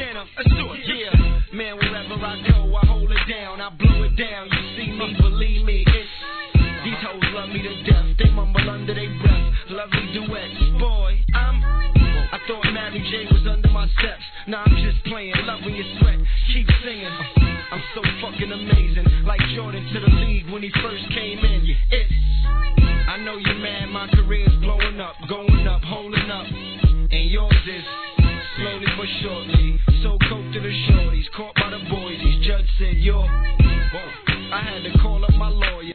Montana. Let's do it. Yeah, man, wherever I go, I hold it down, I blow it down. You see me, believe me, it's these hoes love me to death. They mumble under their breath. Lovely duets, boy. I thought Mary J was under my steps. Nah, I'm just playing. Love when you sweat. Keep singing. I'm so fucking amazing. Like Jordan to the league when he first came in. It's I know you're mad. My career's blowing up, going up, holding up, and yours is slowly but surely. So coke to the shorties, caught by the boys. Judge said you're. I had to call up my lawyer.